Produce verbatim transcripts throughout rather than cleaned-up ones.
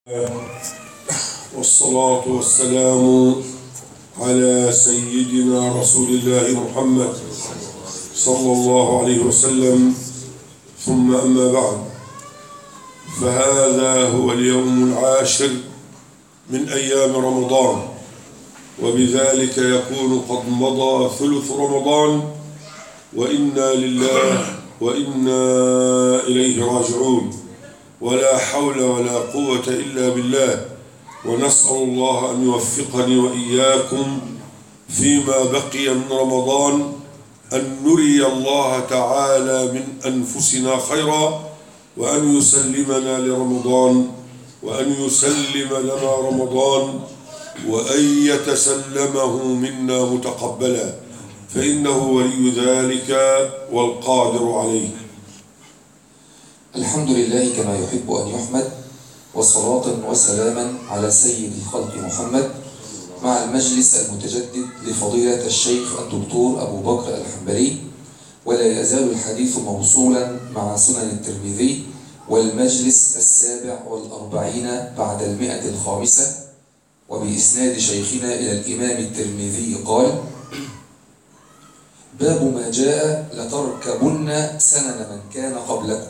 والصلاة والسلام على سيدنا رسول الله محمد صلى الله عليه وسلم، ثم أما بعد، فهذا هو اليوم العاشر من أيام رمضان، وبذلك يكون قد مضى ثلث رمضان، وإنا لله وإنا إليه راجعون، ولا حول ولا قوة إلا بالله. ونسأل الله أن يوفقني وإياكم فيما بقي من رمضان أن نري الله تعالى من أنفسنا خيرا، وأن يسلمنا لرمضان، وأن يسلم لنا رمضان، وأن يتسلمه منا متقبلا، فإنه ولي ذلك والقادر عليه. الحمد لله كما يحب أن يحمد، وصلاة وسلاما على سيد الخلق محمد، مع المجلس المتجدد لفضيلة الشيخ الدكتور أبو بكر الحنبلي. ولا يزال الحديث موصولا مع سنن الترمذي، والمجلس السابع والأربعين بعد المئة الخامسة، وبإسناد شيخنا إلى الإمام الترمذي قال: باب ما جاء لتركبن سنن من كان قبلكم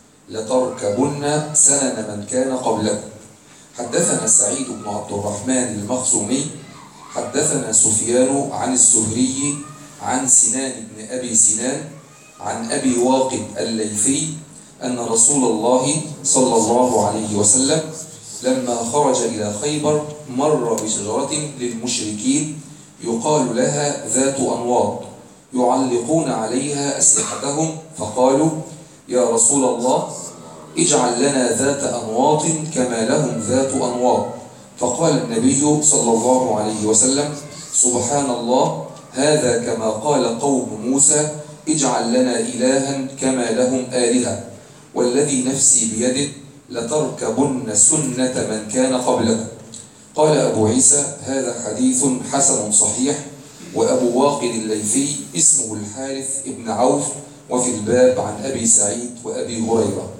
لتركبن سنن من كان قبلكم. حدثنا سعيد بن عبد الرحمن المخزومي حدثنا سفيان عن الزهري عن سنان بن أبي سنان عن أبي واقد الليثي أن رسول الله صلى الله عليه وسلم لما خرج إلى خيبر مر بشجرة للمشركين يقال لها ذات أنواط يعلقون عليها أسلحتهم، فقالوا: يا رسول الله، اجعل لنا ذات أنواط كما لهم ذات أنواط. فقال النبي صلى الله عليه وسلم: سبحان الله، هذا كما قال قوم موسى: اجعل لنا إلها كما لهم آلهة، والذي نفسي بيده لتركبن سنة من كان قبلكم. قال أبو عيسى: هذا حديث حسن صحيح. وأبو واقد الليثي اسمه الحارث ابن عوف، وفي الباب عن أبي سعيد وأبي هريرة.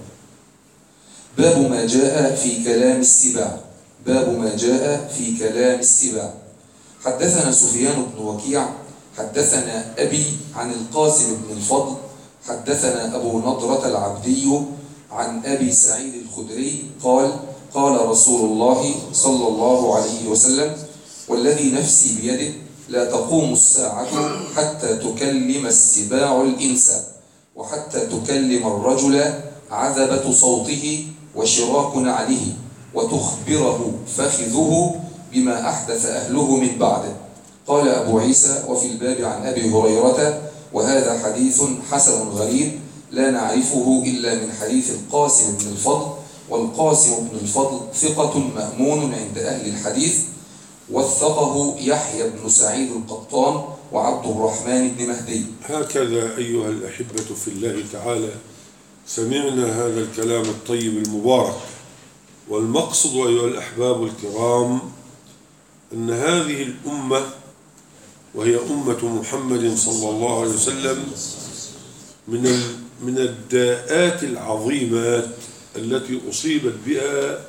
باب ما جاء في كلام السباع باب ما جاء في كلام السباع. حدثنا سفيان بن وكيع حدثنا أبي عن القاسم بن الفضل حدثنا أبو نضرة العبدي عن أبي سعيد الخدري قال: قال رسول الله صلى الله عليه وسلم: والذي نفسي بيده لا تقوم الساعة حتى تكلم السباع الإنس، وحتى تكلم الرجل عذبة صوته وشراك نعله، وتخبره فخذه بما أحدث أهله من بعده. قال أبو عيسى: وفي الباب عن أبي هريرة: وهذا حديث حسن غريب لا نعرفه إلا من حديث القاسم بن الفضل، والقاسم بن الفضل ثقة مأمون عند أهل الحديث، وثقه يحيى بن سعيد القطان وعبد الرحمن بن مهدي. هكذا أيها الأحبة في الله تعالى سمعنا هذا الكلام الطيب المبارك، والمقصد أيها الأحباب الكرام أن هذه الأمة، وهي أمة محمد صلى الله عليه وسلم، من من الداءات العظيمات التي أصيبت بها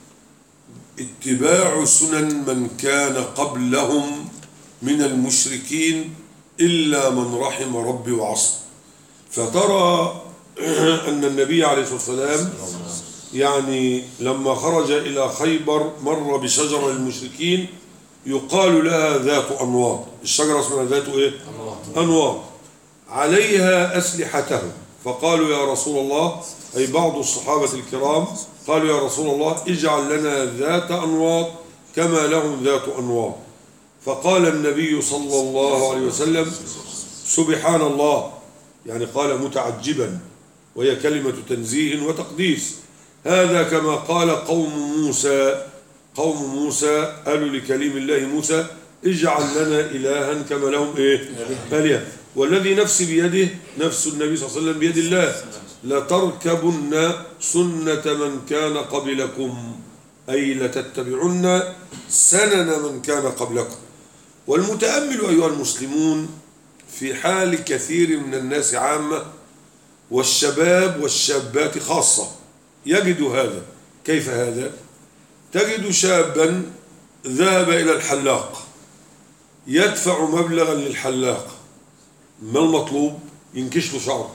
اتباع سنن من كان قبلهم من المشركين إلا من رحم ربي وعصم. فترى أن النبي عليه الصلاة والسلام يعني لما خرج إلى خيبر مر بشجرة للمشركين يقال لها ذات أنواط. الشجرة اسمها ذات إيه؟ أنواط عليها أسلحتهم، فقالوا: يا رسول الله، أي بعض الصحابة الكرام قالوا: يا رسول الله، اجعل لنا ذات أنواط كما لهم ذات أنواط. فقال النبي صلى الله عليه وسلم: سبحان الله، يعني قال متعجبا، وهي كلمة تنزيه وتقديس. هذا كما قال قوم موسى قوم موسى قالوا لكليم الله موسى: اجعل لنا إلها كما لهم إيه؟ آلهة، والذي نفسي بيده، نفس النبي صلى الله عليه وسلم بيد الله، لتركبن سنة من كان قبلكم، أي لتتبعن سنن من كان قبلكم. والمتأمل أيها المسلمون في حال كثير من الناس عامة، والشباب والشابات خاصة، يجد هذا. كيف هذا؟ تجد شابا ذهب إلى الحلاق يدفع مبلغا للحلاق، ما المطلوب؟ ينكش له شعره.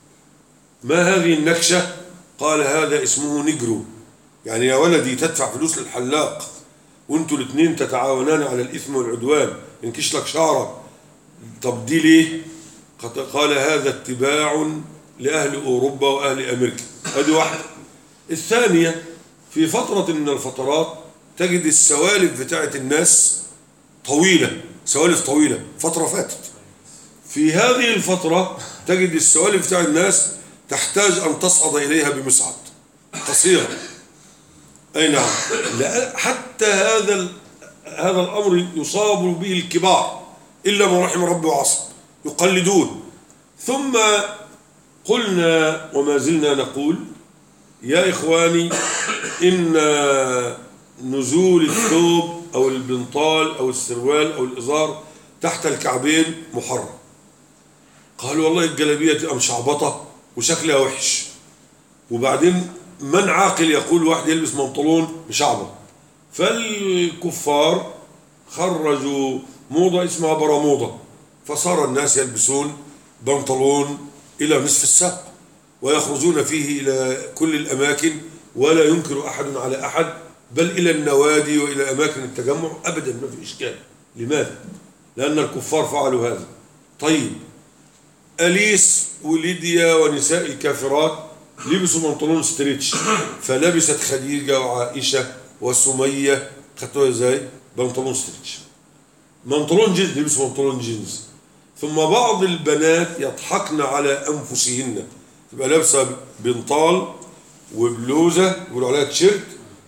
ما هذه النكشة؟ قال هذا اسمه نجرو، يعني يا ولدي تدفع فلوس للحلاق وانتوا الاثنين تتعاونان على الإثم والعدوان، ينكش لك شعرك. طب دي ليه؟ قال هذا اتباع لأهل أوروبا وأهل أمريكا. هذه واحدة. الثانية، في فترة من الفترات تجد السوالف بتاعت الناس طويلة، سوالف طويلة، فترة فاتت. في هذه الفترة تجد السوالف بتاعت الناس تحتاج أن تصعد إليها بمصعد قصيرة. أي نعم. لا حتى هذا هذا الأمر يصاب به الكبار إلا من رحم ربي وعصم، يقلدون. ثم قلنا وما زلنا نقول يا إخواني إن نزول الثوب أو البنطال أو السروال أو الإزار تحت الكعبين محرم. قالوا والله الجلابية تبقى مشعبطة وشكلها وحش، وبعدين من عاقل يقول واحد يلبس بنطلون مشعبط؟ فالكفار خرجوا موضة اسمها برموضة، فصار الناس يلبسون بنطلون إلى نصف الساق ويخرجون فيه إلى كل الأماكن ولا ينكر أحد على أحد، بل إلى النوادي وإلى أماكن التجمع أبدا ما في إشكال. لماذا؟ لأن الكفار فعلوا هذا. طيب أليس وليديا ونساء الكافرات لبسوا بنطلون ستريتش، فلبست خديجة وعائشة وسمية خدتوها ازاي؟ بنطلون ستريتش، بنطلون جينز، لبسوا بنطلون جينز. ثم بعض البنات يضحكن على أنفسهن، تبقى لابسة بنطال وبلوزة يقولوا عليها تيشيرت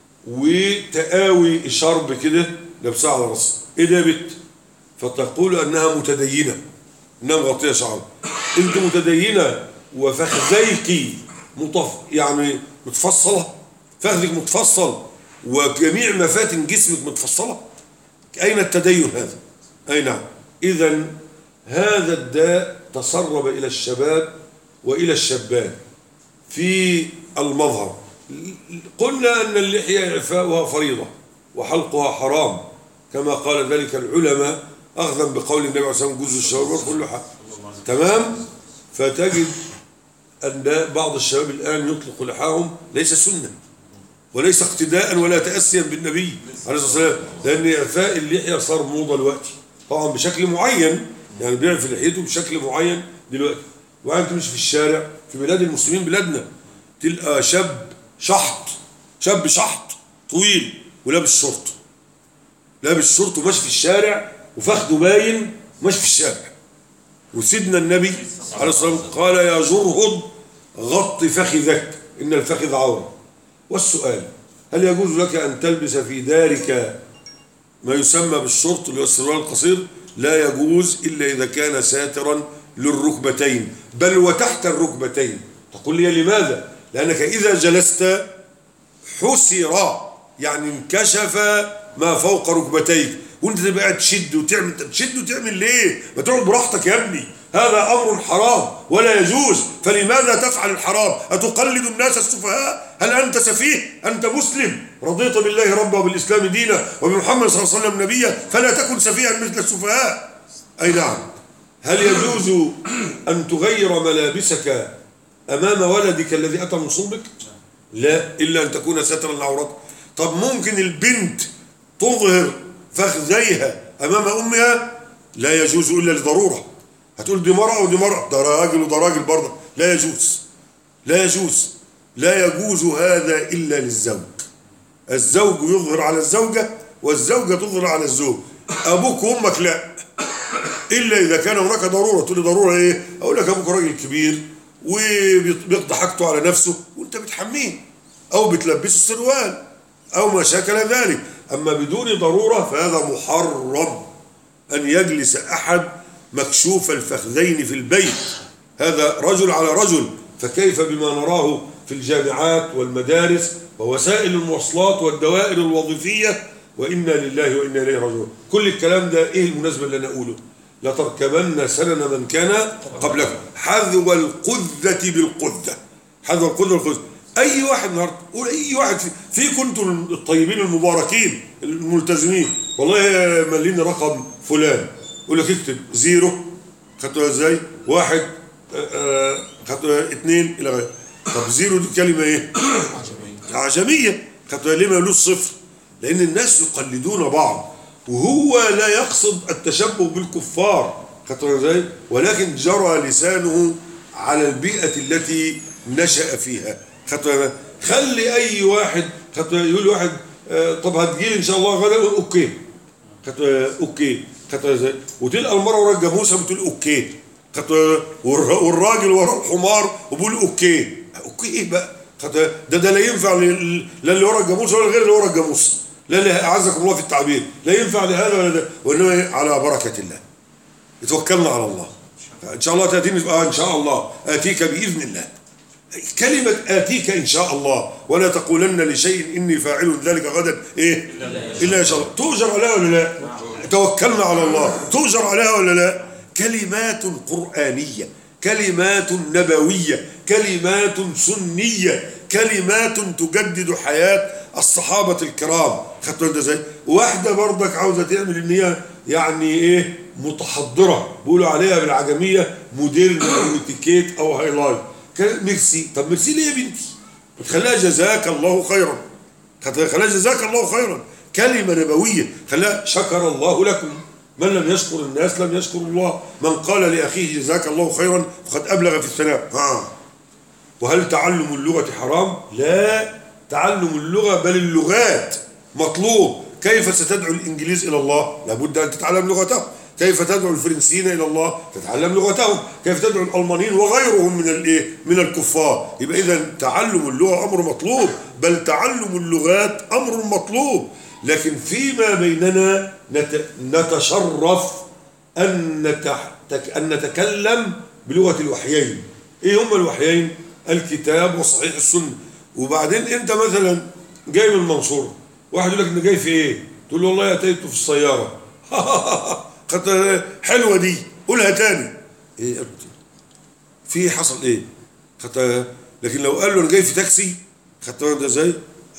وتقاوي شرب كده لابسها على راسها. ايه ده يا بت؟ فتقول انها متدينة، انها مغطية شعرها. انت متدينة وفخذيك مطف يعني متفصلة، فخذك متفصل وجميع مفاتن جسمك متفصلة، أين التدين هذا؟ أي نعم. إذا هذا الداء تسرب إلى الشباب وإلى الشابات في المظهر. قلنا أن اللحية إعفاؤها فريضة وحلقها حرام كما قال ذلك العلماء أخذا بقول النبي عليه الصلاة والسلام جزء الشوارب كله حق. تمام. فتجد أن بعض الشباب الآن يطلق لحاهم، ليس سنة وليس اقتداء ولا تأسيا بالنبي عليه الصلاة والسلام، لأن إعفاء اللحية صار موضة دلوقتي طبعا بشكل معين، يعني بيعفي لحيته بشكل معين دلوقتي. وأنت مش في الشارع في بلاد المسلمين بلادنا تلقى شاب شحط، شاب شحط طويل ولابس شورت، لابس شورت وماشي في الشارع وفخده باين ماشي في الشارع. وسيدنا النبي عليه الصلاة والسلام قال يا جرهد غط فخذك إن الفخذ عورة. والسؤال هل يجوز لك أن تلبس في دارك ما يسمى بالشورت اللي هو السروال القصير؟ لا يجوز إلا إذا كان ساترا للركبتين بل وتحت الركبتين. تقول لي لماذا؟ لأنك إذا جلست حسر، يعني انكشف ما فوق ركبتيك، وانت تبقى قاعد تشد وتعمل تشد وتعمل ليه؟ ما تقعد براحتك يا ابني، هذا أمر حرام ولا يجوز. فلماذا تفعل الحرام؟ أتقلد الناس السفهاء؟ هل أنت سفيه؟ أنت مسلم رضيت بالله ربا وبالإسلام دينا وبمحمد صلى الله عليه وسلم نبيا، فلا تكن سفيها مثل السفهاء. أي نعم. هل يجوز أن تغير ملابسك أمام ولدك الذي أتى من صلبك؟ لا، إلا أن تكون ساترا لعورتك. طب ممكن البنت تظهر فخذيها أمام أمها؟ لا يجوز إلا لضرورة. هتقول دي مرأة ودي مرأة، ده راجل وده راجل برضه، لا يجوز، لا يجوز، لا يجوز هذا إلا للزوج. الزوج يظهر على الزوجة والزوجة تظهر على الزوج. أبوك وأمك لا، إلا إذا كان هناك ضرورة. تقول لي ضرورة إيه؟ أقول لك أبوك راجل كبير وبيقضي حاجته على نفسه وأنت بتحميه أو بتلبسه السروال أو ما شاكل ذلك. أما بدون ضرورة فهذا محرم أن يجلس أحد مكشوف الفخذين في البيت، هذا رجل على رجل. فكيف بما نراه في الجامعات والمدارس ووسائل المواصلات والدوائر الوظيفية؟ وإنا لله وإنا إليه راجعون. كل الكلام ده إيه المناسبة اللي أنا أقوله؟ لتركبن سنن من كان قبلكم حذو القذة بالقذة، حذو القذة بالقذة. اي واحد النهارده قول اي واحد في فيكم انتم الطيبين المباركين الملتزمين، والله مليني رقم فلان، يقول لك اكتب زيرو، خدتوها ازاي؟ واحد، خدتوها اثنين الى غيره. طب زيرو دي كلمه ايه؟ عجميه. عجميه. خدتوها ليه ما يقولوش صفر؟ لان الناس يقلدون بعض، وهو لا يقصد التشبه بالكفار، خدتوها ازاي؟ ولكن جرى لسانه على البيئه التي نشأ فيها. خدتوها. خلي اي واحد خدتوها يقول واحد آه طب هتجيلي ان شاء الله غدا، يقول اوكي. خدتوها اوكي. خدتوها ازاي؟ وتلقى المره ورا الجاموسه بتقول اوكي. خدتوها. والراجل ورا الحمار وبيقول اوكي. اوكي ايه بقى؟ خدتوها. ده ده لا ينفع لا اللي ورا الجاموسه ولا غير اللي ورا الجاموسه، لا اللي اعزكم الله في التعبير، لا ينفع لهذا ولا ده، وانما على بركه الله. توكلنا على الله. ان شاء الله تاتيني آه ان شاء الله اتيك باذن الله. كلمة آتيك إن شاء الله، ولا تقولن لشيء إني فاعل ذلك غدا إيه؟ إلا إن شاء الله. تؤجر عليها ولا لا؟ توكلنا على الله. تؤجر عليها ولا لا؟ كلمات قرآنية، كلمات نبوية، كلمات سنية، كلمات تجدد حياة الصحابة الكرام. خدتوا أنت إزاي؟ واحدة برضك عاوزة تعمل إن هي يعني إيه؟ متحضرة، بيقولوا عليها بالعجمية موديرن أو اتيكيت أو هايلايت. ميرسي. طب ميرسي ليه يا بنتي؟ بتخليها جزاك الله خيرا. خليها جزاك الله خيرا. كلمة نبوية. خليها شكر الله لكم. من لم يشكر الناس لم يشكر الله. من قال لأخيه جزاك الله خيرا فقد أبلغ في الثناء. ها. وهل تعلم اللغة حرام؟ لا، تعلم اللغة بل اللغات مطلوب. كيف ستدعو الإنجليز إلى الله؟ لابد أن تتعلم لغته. كيف تدعو الفرنسيين الى الله؟ تتعلم لغتهم. كيف تدعو الالمانيين وغيرهم من الايه؟ من الكفار. يبقى اذا تعلم اللغه امر مطلوب، بل تعلم اللغات امر مطلوب. لكن فيما بيننا نتشرف ان ان نتكلم بلغه الوحيين. ايه هم الوحيين؟ الكتاب وصحيح السنه. وبعدين انت مثلا جاي من المنصوره، واحد يقول لك انت جاي في ايه؟ تقول له والله اتيت في السياره. خدت حلوه دي، قولها تاني. ايه في حصل ايه؟ خدت. لكن لو قال له انا جاي في تاكسي، خدت ده ازاي؟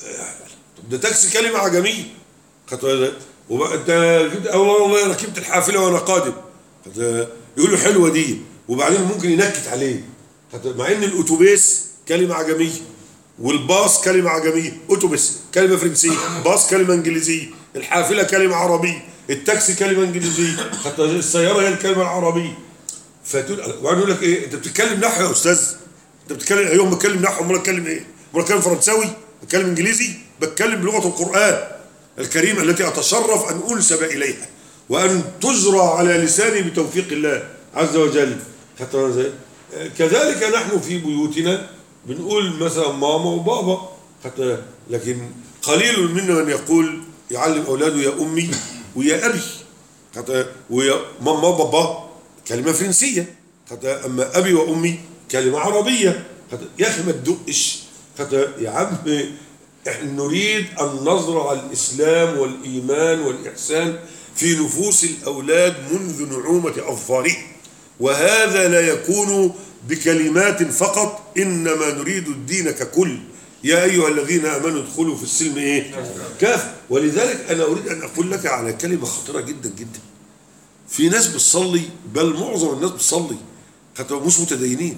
ده تاكسي كلمه عجميه. خدت ده. وبقى انت والله ركبت الحافله وانا قادم. خدت. يقول له حلوه دي، وبعدين ممكن ينكت عليه. خدت. مع ان الاتوبيس كلمه عجميه، والباص كلمه عجميه. اتوبيس كلمه فرنسيه، باص كلمه انجليزيه، الحافله كلمه عربيه، التاكسي كلمه انجليزيه، حتى السياره هي الكلمه العربيه. فتقول وبعدين يقول لك ايه؟ انت بتتكلم نحو يا استاذ؟ انت بتتكلم ايوه بتكلم نحو، امال اتكلم ايه؟ امال اتكلم فرنساوي؟ بتكلم انجليزي؟ بتكلم بلغه القران الكريمه التي اتشرف ان انسب اليها وان تجرى على لساني بتوفيق الله عز وجل. حتى كذلك نحن في بيوتنا بنقول مثلا ماما وبابا، حتى لكن قليل منا من يقول يعلم اولاده يا امي ويا ابي. حتى ويا ماما بابا كلمه فرنسيه، حتى اما ابي وامي كلمه عربيه. حتى يا اخي ما تدقش. حتى يا عم احنا نريد ان نزرع الاسلام والايمان والاحسان في نفوس الاولاد منذ نعومه اظفارهم، وهذا لا يكون بكلمات فقط، انما نريد الدين ككل. يا ايها الذين امنوا ادخلوا في السلم ايه؟ كافة. ولذلك انا اريد ان اقول لك على كلمه خطيره جدا جدا. في ناس بتصلي، بل معظم الناس بتصلي حتى مش متدينين،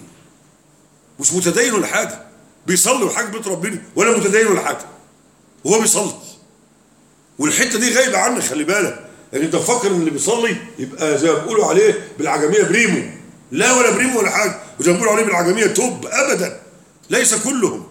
مش متدين ولا حاجه، بيصلي وحاجه بيت ربنا ولا متدين ولا حاجه، وهو بيصلي. والحته دي غايبه عنك، خلي بالك. يعني انت فاكر ان اللي بيصلي يبقى زي ما بيقولوا عليه بالعجميه بريمو. لا، ولا بريمو ولا حاجه. وزي ما بيقولوا عليه بالعجميه توب. ابدا، ليس كلهم.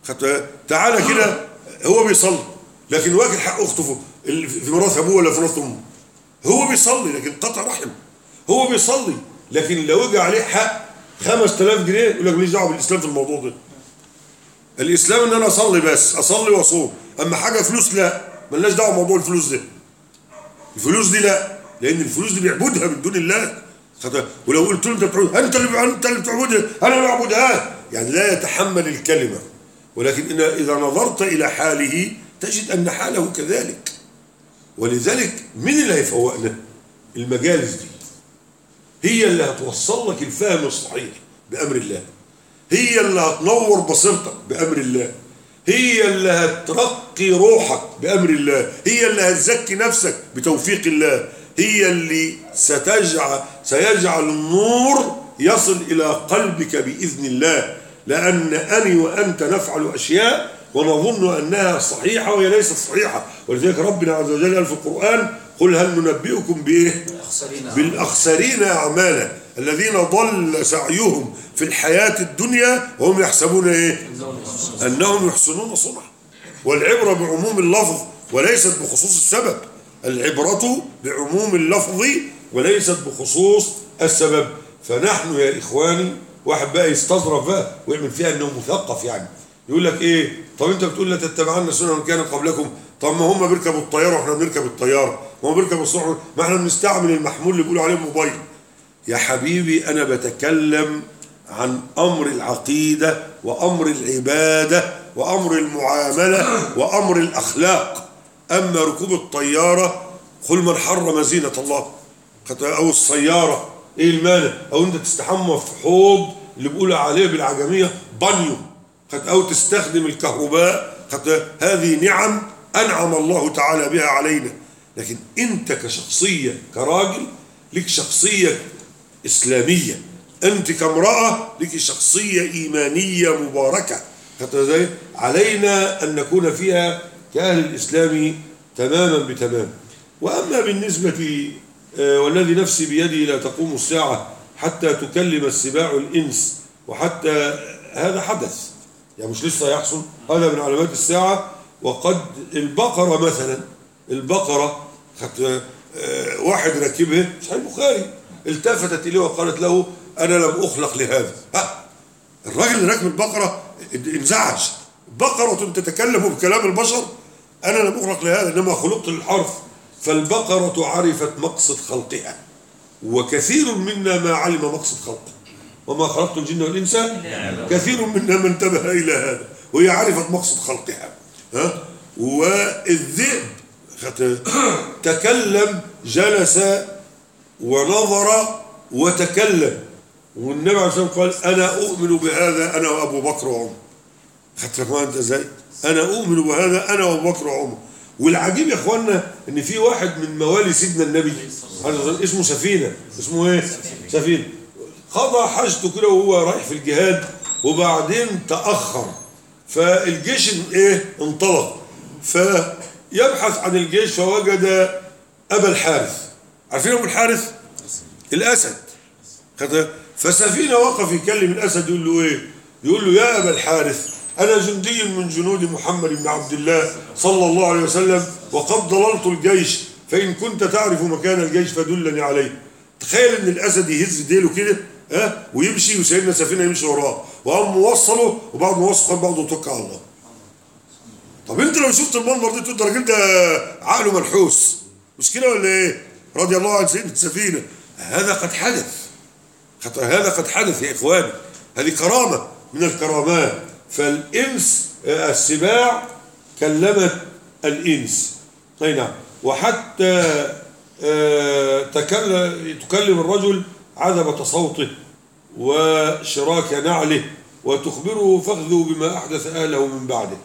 تعالى كده، هو بيصلي لكن واكل حق اخته في ميراث ابوه ولا في ميراث امه. هو بيصلي لكن قطع رحم. هو بيصلي لكن لو وجع عليه حق خمسة آلاف جنيه يقول لك ماليش دعوه بالاسلام في الموضوع ده. الاسلام ان انا اصلي بس، اصلي واصوم. اما حاجه فلوس لا، مالناش دعوه بموضوع الفلوس ده. الفلوس دي لا، لان الفلوس دي بيعبدها من دون الله. ولو قلت له انت بتعبد، انت اللي انت اللي بتعبدها، انا ما بعبدها، يعني لا يتحمل الكلمه. ولكن اذا نظرت الى حاله تجد ان حاله كذلك. ولذلك مين اللي هيفوقنا؟ المجالس دي هي اللي هتوصل لك الفهم الصحيح بامر الله. هي اللي هتنور بصيرتك بأمر الله، هي اللي هترقي روحك بأمر الله، هي اللي هتزكي نفسك بتوفيق الله، هي اللي ستجعل سيجعل النور يصل إلى قلبك بإذن الله. لأن أني وأنت نفعل أشياء ونظن أنها صحيحة وهي ليست صحيحة، ولذلك ربنا عز وجل قال في القرآن: قل هل ننبئكم بإيه؟ بالأخسرين أعمالا الذين ضل سعيهم في الحياة الدنيا وهم يحسبون إيه؟ أنهم يحسنون صنعا. والعبرة بعموم اللفظ وليست بخصوص السبب، العبرة بعموم اللفظ وليست بخصوص السبب. فنحن يا إخواني، واحد بقى يستظرف بقى ويعمل فيها أنه مثقف، يعني يقول لك إيه؟ طب أنت بتقول لا تتبعن سنن من كان قبلكم، طب ما هم بيركبوا الطيارة وإحنا بنركب الطيارة، ما هم بيركبوا الصحن، ما إحنا بنستعمل المحمول اللي بيقولوا عليه موبايل. يا حبيبي أنا بتكلم عن أمر العقيدة وأمر العبادة وأمر المعاملة وأمر الأخلاق. أما ركوب الطيارة، قل من حرم زينة الله، أو السيارة، إيه المانع؟ أو أنت تستحمى في حوض اللي بيقولوا عليه بالعجمية بانيو، أو تستخدم الكهرباء، هذه نعم أنعم الله تعالى بها علينا. لكن أنت كشخصية كراجل لك شخصية إسلامية، أنت كامرأة لك شخصية إيمانية مباركة، علينا أن نكون فيها كأهل الإسلام تماما بتمام. وأما بالنسبة والذي نفسي بيده لا تقوم الساعة حتى تكلم السباع الإنس، وحتى هذا حدث، يعني مش لسه يحصل، هذا من علامات الساعة. وقد البقرة مثلا، البقرة واحد راكبها، صحيح البخاري، التفتت إليه وقالت له: أنا لم أخلق لهذا. ها، الراجل اللي راكب البقرة انزعج، بقرة تتكلم بكلام البشر، أنا لم أخلق لهذا إنما خلقت للحرث. فالبقرة عرفت مقصد خلقها، وكثير منا ما علم مقصد خلقه، وما خلقت الجن والإنس، كثير منا من انتبه إلى هذا، وهي عرفت مقصد خلقها. ها؟ والذئب تكلم، جلس ونظر وتكلم، والنبي عليه الصلاة والسلام قال: أنا أؤمن بهذا أنا وأبو بكر وعمر. خدت ما أنت إزاي؟ أنا أؤمن بهذا أنا وأبو بكر وعمر. والعجيب يا إخواننا إن في واحد من موالي سيدنا النبي اسمه سفينة، اسمه إيه؟ سفينة. قضى حاجته كده وهو رايح في الجهاد، وبعدين تأخر، فالجيش إيه؟ انطلق، فيبحث عن الجيش فوجد أبا الحارث. عارفين أبو الحارث؟ الأسد. فسفينة وقف يكلم الأسد، يقول له إيه؟ يقول له: يا أبا الحارث، أنا جندي من جنود محمد بن عبد الله صلى الله عليه وسلم، وقد ضللت الجيش، فإن كنت تعرف مكان الجيش فدلني عليه. تخيل إن الأسد يهز ديله كده ها ويمشي، وسيدنا سفينة يمشي وراه، وقام موصله، وبعد ما وصل بعضه توكل على الله. طب أنت لو شفت المنظر ده تقول: ده الراجل ده عقله منحوس، مش كده ولا إيه؟ رضي الله عن سيدنا سفينة. هذا قد حدث، هذا قد حدث يا إخواني، هذه كرامة من الكرامات. فالإنس السباع كلمت الإنس، أي نعم. وحتى تكلم تكلم الرجل عذبة صوته وشراك نعله، وتخبره فخذه بما أحدث أهله من بعده.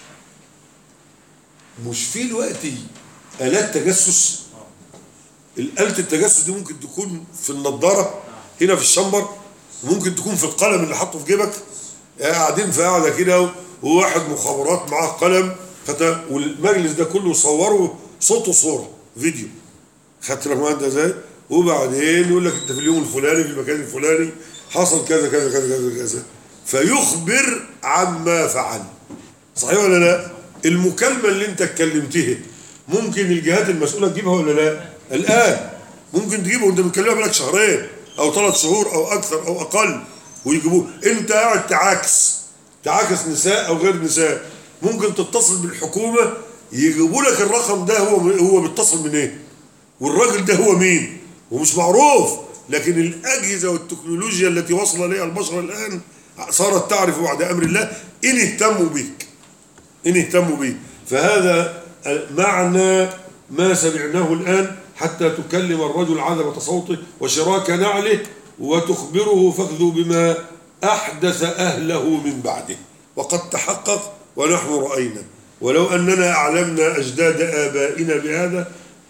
مش في الوقت آلات تجسس؟ الآلة التجسس دي ممكن تكون في النضارة هنا في الشمبر، وممكن تكون في القلم اللي حطه في جيبك، قاعدين في قاعدة كده وواحد مخابرات معاه قلم، والمجلس ده كله صوره صوت وصورة فيديو، خدت لك ده ازاي؟ وبعدين يقول لك: انت في اليوم الفلاني في المكان الفلاني حصل كذا كذا كذا كذا كذا، فيخبر عما فعل. صحيح ولا لا؟ المكالمة اللي انت اتكلمتها ممكن الجهات المسؤولة تجيبها ولا لا؟ الآن ممكن تجيبه وانت بتكلمها بقالك شهرين او ثلاث شهور او اكثر او اقل، ويجيبوه. انت قاعد تعاكس تعاكس نساء او غير نساء، ممكن تتصل بالحكومة يجيبوا لك الرقم ده، هو هو بيتصل من ايه؟ والراجل ده هو مين؟ ومش معروف. لكن الأجهزة والتكنولوجيا التي وصل إليها البشر الآن صارت تعرف بعد أمر الله إن اهتموا بك، إن اهتموا بك. فهذا معنى ما سمعناه الآن: حتى تكلم الرجل عذبة صوته وشراك نعله، وتخبره فخذوا بما أحدث أهله من بعده، وقد تحقق ونحن رأينا، ولو أننا أعلمنا أجداد آبائنا بهذا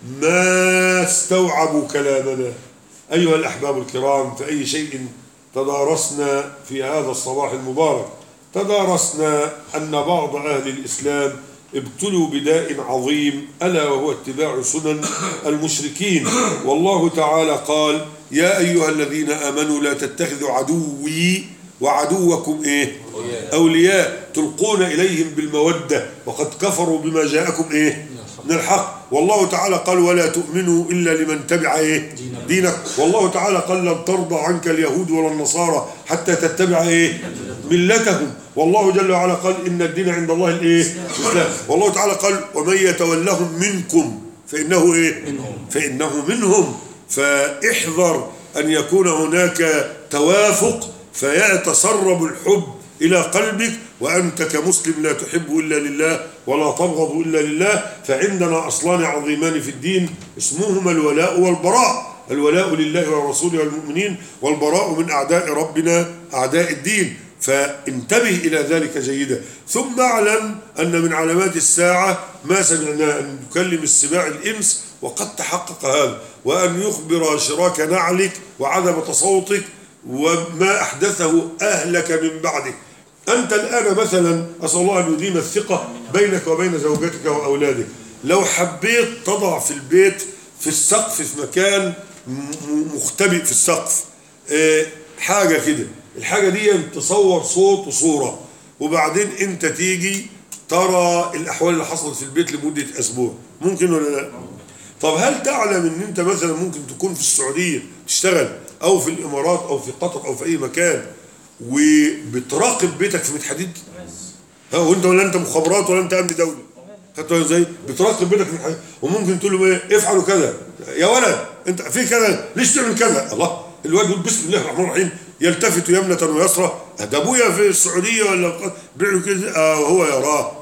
ما استوعبوا كلامنا. أيها الأحباب الكرام، في أي شيء تدارسنا في هذا الصباح المبارك؟ تدارسنا أن بعض أهل الإسلام ابتلوا بداء عظيم، ألا وهو اتباع سنن المشركين. والله تعالى قال: يا أيها الذين آمنوا لا تتخذوا عدوي وعدوكم إيه؟ أولياء تلقون إليهم بالمودة وقد كفروا بما جاءكم إيه؟ من الحق. والله تعالى قال: ولا تؤمنوا إلا لمن تبع إيه؟ دينك. والله تعالى قال: لن ترضى عنك اليهود ولا النصارى حتى تتبع إيه؟ ملتهم. والله جل وعلا قال: إن الدين عند الله الإيه؟ الإسلام. والله تعالى قال: ومن يتولهم منكم فإنه إيه؟ فإنه منهم. فاحذر أن يكون هناك توافق فيتسرب الحب إلى قلبك وأنت كمسلم لا تحب إلا لله ولا تبغض إلا لله. فعندنا أصلان عظيمان في الدين اسمهما الولاء والبراء. الولاء لله ورسوله والمؤمنين، والبراء من أعداء ربنا أعداء الدين. فانتبه إلى ذلك جيدا. ثم اعلم أن من علامات الساعة ما سمعنا أن يكلم السباع الإنس وقد تحقق هذا، وأن يخبر شراك نعلك وعذبة صوتك وما أحدثه أهلك من بعدك. أنت الآن مثلا أسأل الله أن يديم الثقة بينك وبين زوجتك وأولادك. لو حبيت تضع في البيت في السقف في مكان مختبئ في السقف حاجة كده، الحاجة دي تصور صوت وصورة، وبعدين أنت تيجي ترى الأحوال اللي حصلت في البيت لمدة أسبوع، ممكن ولا لا؟ طب هل تعلم أن أنت مثلا ممكن تكون في السعودية تشتغل أو في الإمارات أو في قطر أو في أي مكان وبتراقب بيتك في بيت حديد؟ ها وأنت ولا أنت مخابرات ولا أنت أمن دولي؟ خدت ازاي؟ بتراقب بيتك في الحديد وممكن تقول له ايه؟ افعلوا كذا يا ولد، أنت في كذا ليش تعمل كذا؟ الله، الواد يقول بسم الله الرحمن الرحيم يلتفت يمنة ويسرى. ده ابويا في السعودية ولا بيعملوا كده آه وهو يراه.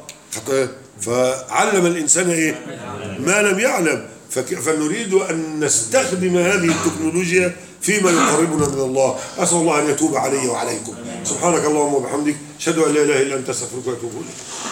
فعلم الإنسان إيه؟ ما لم يعلم. فنريد أن نستخدم هذه التكنولوجيا فيما يقربنا من الله. أسأل الله أن يتوب علي وعليكم. سبحانك اللهم وبحمدك أشهد أن لا إله إلا أنت أستغفرك وأتوب إليك.